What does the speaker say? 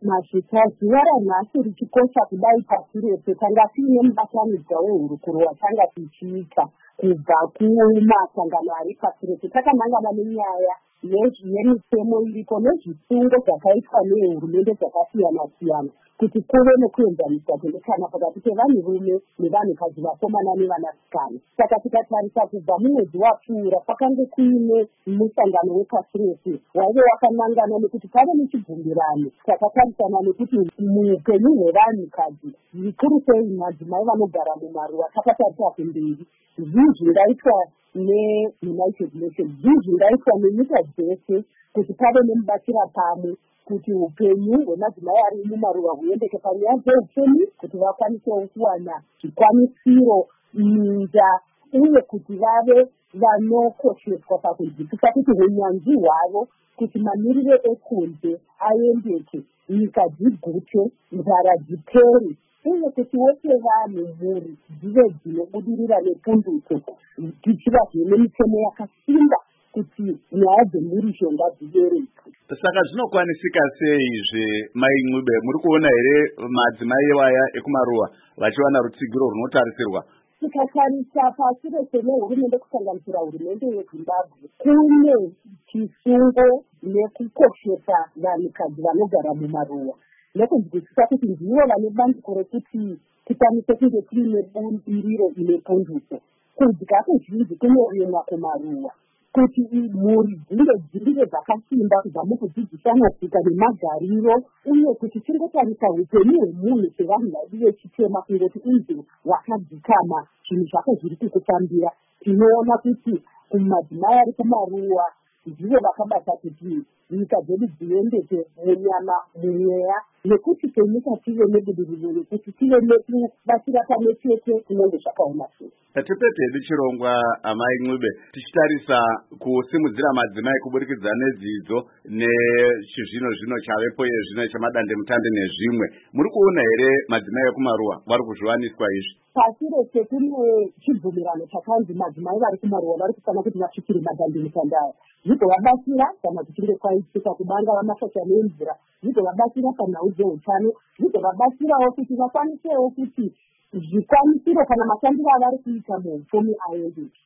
masvika zuva ranhasi richikosha kudai pasi rese tanga tiine mubatanidzwa wehurukuro watanga tichiita kubva kumasangano ari pasi rese takanangana nenyaya yemitemo iripo nezvisungo zvakaitwa nehurumende dzakasiyana-siyana kuti kuve nekuenzaniswa kwemikana pakati pevanhurume nevanhukadzi, vakomana nevanasikana. Saka tikatarisa kubva mumwedzi wapfuura kwakange kuine musangano wepasi rese waive wakanangana nekuti pave nechibvumirano takatarisana nekuti muupenyu hwevanhukadzi zvikuru sei madzimai vanogara mumaruwa takatarisa kumberi zvii zvingaitwa neunited nations, zvii zvingaitwa nenyika dzese kuti pave nemubatira pamwe kuti upenyu hwemadzimai ari mumaruwa huendeke panyaya dzeupfumi, kuti vakwanisewo kuwana zvikwanisiro, minda, uye kuti vave vanokosheswa pakunzwisisa kuti hunyanzvi hwavo kuti mamiriro ekunze aendeke, nyika dzigute, nzara dzipere, uye kuti wese vanhu mhuri dzive dzinobudirira nepundutso, tichiva zvine mitemo yakasimba kuti nyaya dzemhuri ngadzibereke. Saka zvinokwanisika sei Mai Ncube, muri kuona here madzimai waya ekumaruwa vachiwana rutsigiro runotarisirwa? Tikatarisa pasi rese nehurumende kusanganisira hurumende yeZimbabwe kune chisungo nekukoshesa vanhukadzi vanogara mumaruwa nekunzwisisa kuti ndivo vane bandiko rekuti tikwanise kunge tiine bumbiriro ine pundutso. Kudya kuzhinji kunorimwa kumaruwa kuti mhuri dzinge dzakasimba kubva mukudzidzisana tsika nemagariro, uye kuti tingotarisa upenyu hwemunhu sevanhu vaidu vechitema kungoti izvo wakadzikama zvinhu zvako zviri kukutambira. Tinoona kuti madzimai ari kumaruwa ndivo vakabata kuti nyika dzedu dziendeke munyama, mumweya, nekuti kenyika tive nebudiriro rekuti tive nekubatira pamwe chete kunenge zvakaoma sei. Tipete hedu chirongwa Mai Ncube, tichitarisa kusimudzira madzimai kuburikidza nedzidzo nechizvino chavepo yezvino chamadandemutande nezvimwe, muri kuona here madzimai ekumaruwa vari kuzviwaniswa izvi? Pasi rese kune chibvumirano chakanzi madzimai vari kumaruwa vari kufanira kuti vasvikire madandemutande aya, zvigovabatsira kana kuchinge kwaitika kubanga vamashaisha nemvura, zvigovabatsira panhau dzeutano, zvigovabatsirawo kuti vakwanisewo kuti zvikwanisiro kana mashandiro avari kuita muupfumi aendeke.